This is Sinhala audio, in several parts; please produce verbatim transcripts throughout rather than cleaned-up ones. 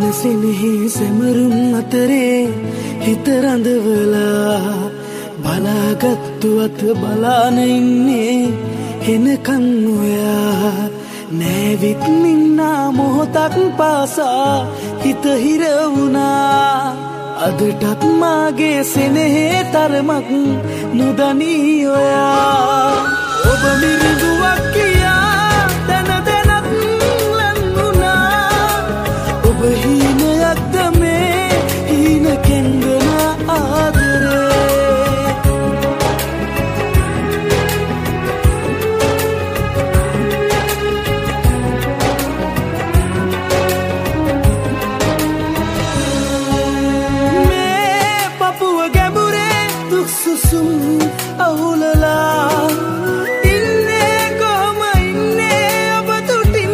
සෙනෙහි සෙමරුම් අතරේ හිත රඳවලා බලාගත්තු අත බලාන ඉන්නේ හෙනකන් ඔයා නැවිත් නින්නා මොහොතක් පාසා හිත හිර වුණා අදටත් මාගේ සෙනෙහේ තරමක් නොදනී ඔයා ඔබ මිරිඳුවක් කියා දැන දැනත් ලන්නුනා ඔබ හීනයක්ද මේ හීන කෙන්දන ආදරේ සුසුම් අවුලලා ඉන්නේ කොහොම ඉන්නේ ඔබ තුටින්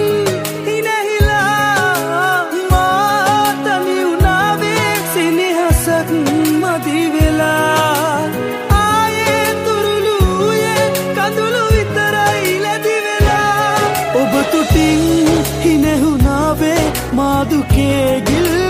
හිනහිලා මා තනි වුණාවේ සෙනෙහසක් මදි වෙලා ආයේ තුරුළුයේ කඳුළු විතරයි ලැබි වෙලා ඔබ තුටින් හිනහුණාවේ මා දුකේ ගිල්